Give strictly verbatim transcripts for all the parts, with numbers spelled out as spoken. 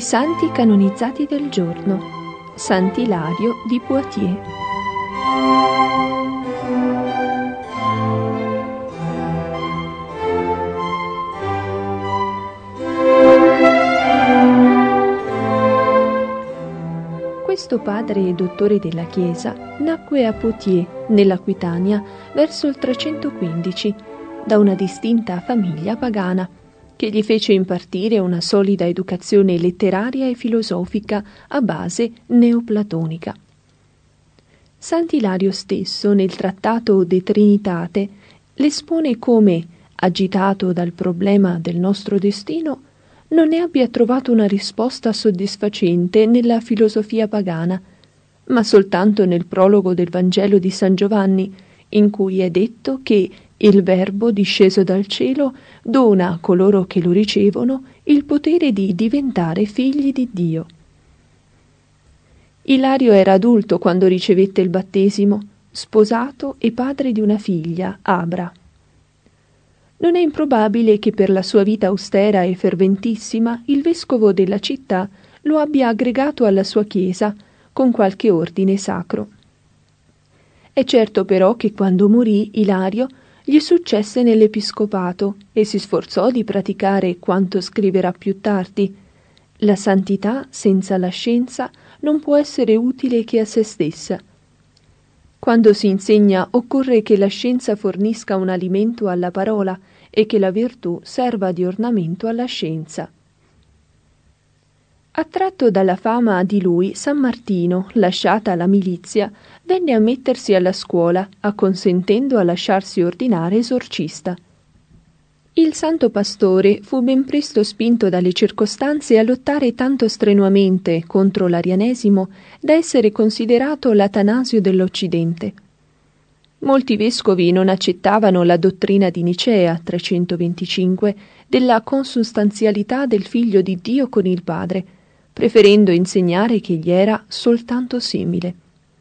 Santi canonizzati del giorno. Sant'Ilario di Poitiers. Questo padre e dottore della Chiesa nacque a Poitiers, nell'Aquitania, verso il trecentoquindici, da una distinta famiglia pagana, che gli fece impartire una solida educazione letteraria e filosofica a base neoplatonica. Sant'Ilario stesso, nel trattato De Trinitate, l'espone come, agitato dal problema del nostro destino, non ne abbia trovato una risposta soddisfacente nella filosofia pagana, ma soltanto nel prologo del Vangelo di San Giovanni, in cui è detto che il Verbo disceso dal cielo dona a coloro che lo ricevono il potere di diventare figli di Dio. Ilario era adulto quando ricevette il battesimo, sposato e padre di una figlia, Abra. Non è improbabile che per la sua vita austera e ferventissima il vescovo della città lo abbia aggregato alla sua chiesa con qualche ordine sacro. È certo però che quando morì Ilario gli successe nell'episcopato e si sforzò di praticare quanto scriverà più tardi: la santità senza la scienza non può essere utile che a se stessa. Quando si insegna occorre che la scienza fornisca un alimento alla parola e che la virtù serva di ornamento alla scienza. Attratto dalla fama di lui, San Martino, lasciata la milizia, venne a mettersi alla scuola, acconsentendo a lasciarsi ordinare esorcista. Il santo pastore fu ben presto spinto dalle circostanze a lottare tanto strenuamente contro l'arianesimo da essere considerato l'Atanasio dell'Occidente. Molti vescovi non accettavano la dottrina di Nicea trecentoventicinque della consustanzialità del Figlio di Dio con il Padre, preferendo insegnare che gli era soltanto simile.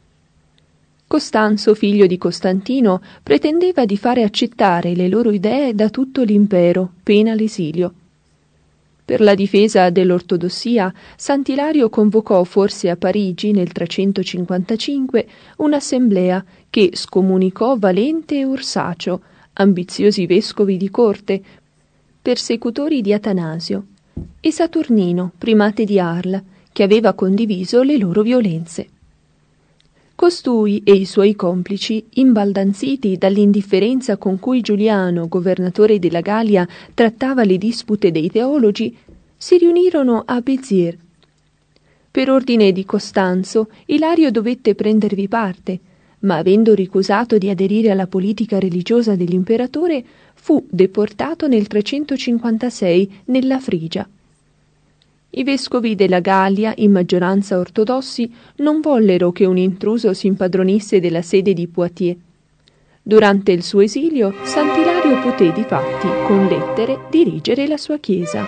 Costanzo, figlio di Costantino, pretendeva di fare accettare le loro idee da tutto l'impero, pena l'esilio. Per la difesa dell'ortodossia, Sant'Ilario convocò forse a Parigi nel trecentocinquantacinque un'assemblea che scomunicò Valente e Ursacio, ambiziosi vescovi di corte, persecutori di Atanasio, e Saturnino, primate di Arles, che aveva condiviso le loro violenze. Costui e i suoi complici, imbaldanziti dall'indifferenza con cui Giuliano, governatore della Gallia, trattava le dispute dei teologi, si riunirono a Béziers. Per ordine di Costanzo, Ilario dovette prendervi parte, ma avendo ricusato di aderire alla politica religiosa dell'imperatore, fu deportato nel trecentocinquantasei nella Frigia. I vescovi della Gallia, in maggioranza ortodossi, non vollero che un intruso si impadronisse della sede di Poitiers. Durante il suo esilio, Sant'Ilario poté difatti, con lettere, dirigere la sua chiesa.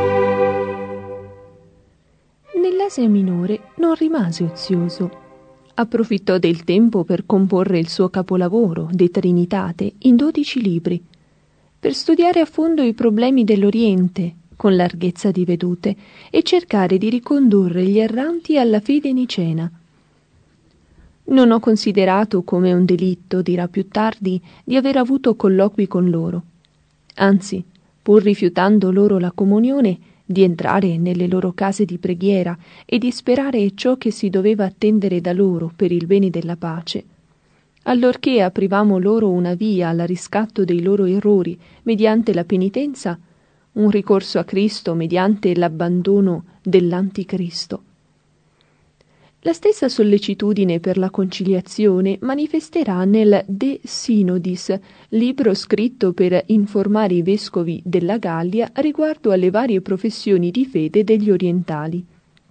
Asia Minore non rimase ozioso. Approfittò del tempo per comporre il suo capolavoro, De Trinitate, in dodici libri, per studiare a fondo i problemi dell'Oriente, con larghezza di vedute, e cercare di ricondurre gli erranti alla fede nicena. Non ho considerato come un delitto, dirà più tardi, di aver avuto colloqui con loro. Anzi, pur rifiutando loro la comunione, di entrare nelle loro case di preghiera e di sperare ciò che si doveva attendere da loro per il bene della pace, allorché aprivamo loro una via al riscatto dei loro errori mediante la penitenza, un ricorso a Cristo mediante l'abbandono dell'anticristo. La stessa sollecitudine per la conciliazione manifesterà nel De Synodis, libro scritto per informare i vescovi della Gallia riguardo alle varie professioni di fede degli orientali.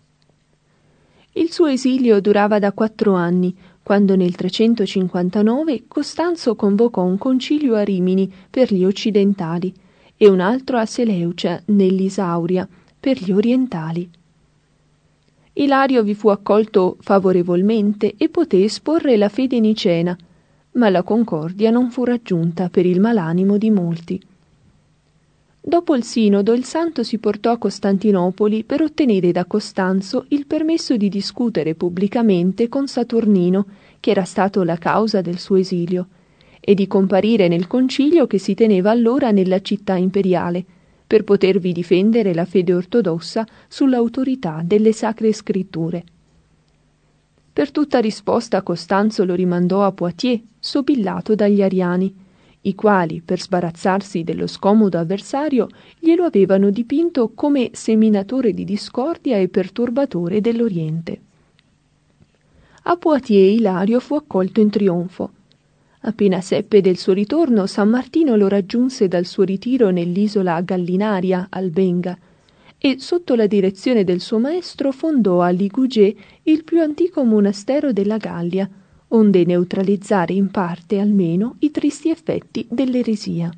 Il suo esilio durava da quattro anni, quando nel trecentocinquantanove Costanzo convocò un concilio a Rimini per gli occidentali e un altro a Seleucia, nell'Isauria, per gli orientali. Ilario vi fu accolto favorevolmente e poté esporre la fede nicena, ma la concordia non fu raggiunta per il malanimo di molti. Dopo il sinodo il santo si portò a Costantinopoli per ottenere da Costanzo il permesso di discutere pubblicamente con Saturnino, che era stato la causa del suo esilio, e di comparire nel concilio che si teneva allora nella città imperiale, per potervi difendere la fede ortodossa sull'autorità delle sacre scritture. Per tutta risposta Costanzo lo rimandò a Poitiers, sobillato dagli ariani, i quali, per sbarazzarsi dello scomodo avversario, glielo avevano dipinto come seminatore di discordia e perturbatore dell'Oriente. A Poitiers Ilario fu accolto in trionfo. Appena seppe del suo ritorno, San Martino lo raggiunse dal suo ritiro nell'isola Gallinaria, al Benga, e sotto la direzione del suo maestro fondò a Ligugé il più antico monastero della Gallia, onde neutralizzare in parte almeno i tristi effetti dell'eresia.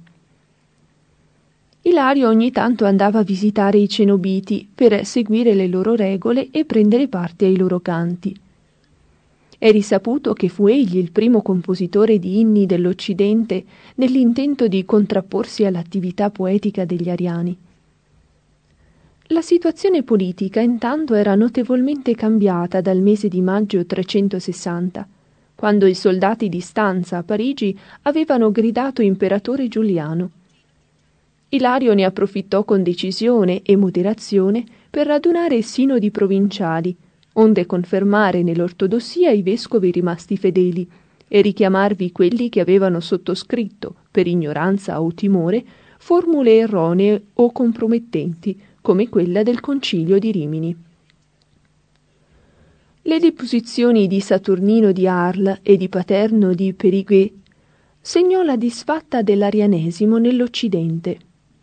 Ilario ogni tanto andava a visitare i cenobiti per seguire le loro regole e prendere parte ai loro canti. È risaputo che fu egli il primo compositore di inni dell'Occidente nell'intento di contrapporsi all'attività poetica degli ariani. La situazione politica intanto era notevolmente cambiata dal mese di maggio trecentosessanta, quando i soldati di stanza a Parigi avevano gridato imperatore Giuliano. Ilario ne approfittò con decisione e moderazione per radunare sinodi provinciali, onde confermare nell'ortodossia i vescovi rimasti fedeli e richiamarvi quelli che avevano sottoscritto, per ignoranza o timore, formule erronee o compromettenti, come quella del concilio di Rimini. Le deposizioni di Saturnino di Arles e di Paterno di Périgueux segnò la disfatta dell'arianesimo nell'Occidente.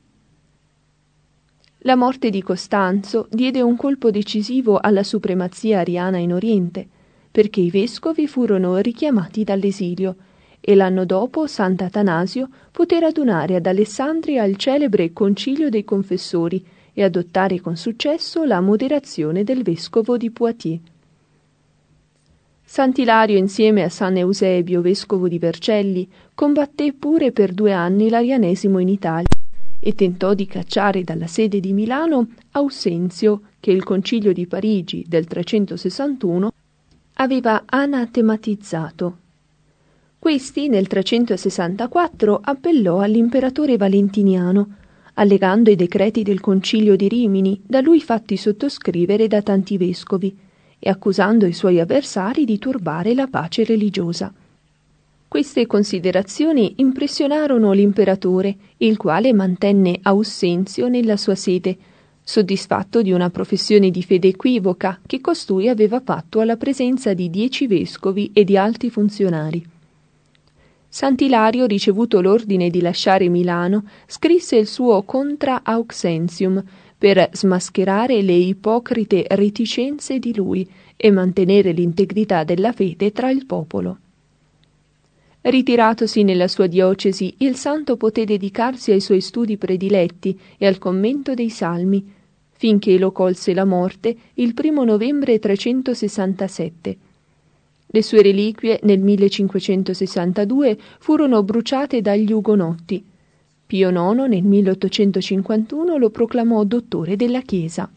La morte di Costanzo diede un colpo decisivo alla supremazia ariana in Oriente, perché i vescovi furono richiamati dall'esilio e l'anno dopo Sant'Atanasio poté radunare ad Alessandria il celebre Concilio dei Confessori e adottare con successo la moderazione del vescovo di Poitiers. Sant'Ilario, insieme a San Eusebio, vescovo di Vercelli, combatté pure per due anni l'arianesimo in Italia e tentò di cacciare dalla sede di Milano Aussenzio, che il Concilio di Parigi del trecentosessantuno aveva anatematizzato. Questi nel trecentosessantaquattro appellò all'imperatore Valentiniano, allegando i decreti del Concilio di Rimini, da lui fatti sottoscrivere da tanti vescovi, e accusando i suoi avversari di turbare la pace religiosa. Queste considerazioni impressionarono l'imperatore, il quale mantenne Aussenzio nella sua sede, soddisfatto di una professione di fede equivoca che costui aveva fatto alla presenza di dieci vescovi e di alti funzionari. Sant'Ilario, ricevuto l'ordine di lasciare Milano, scrisse il suo Contra Auxentium per smascherare le ipocrite reticenze di lui e mantenere l'integrità della fede tra il popolo. Ritiratosi nella sua diocesi, il santo poté dedicarsi ai suoi studi prediletti e al commento dei salmi, finché lo colse la morte il primo novembre trecentosessantasette. Le sue reliquie nel millecinquecentosessantadue furono bruciate dagli ugonotti. Pio nono nel milleottocentocinquantuno lo proclamò dottore della Chiesa.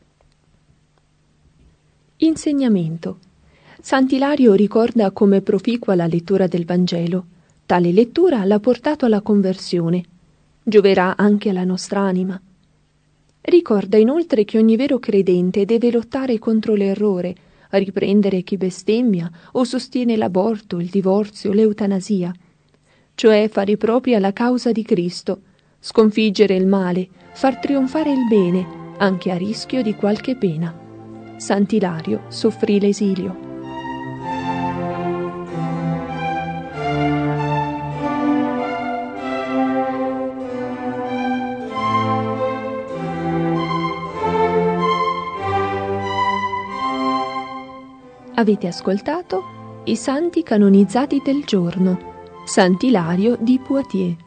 Insegnamento. Sant'Ilario ricorda come proficua la lettura del Vangelo. Tale lettura l'ha portato alla conversione. Gioverà anche alla nostra anima. Ricorda inoltre che ogni vero credente deve lottare contro l'errore, riprendere chi bestemmia o sostiene l'aborto, il divorzio, l'eutanasia, cioè fare propria la causa di Cristo, sconfiggere il male, far trionfare il bene, anche a rischio di qualche pena. Sant'Ilario soffrì l'esilio. Avete ascoltato I santi canonizzati del giorno. Sant'Ilario di Poitiers.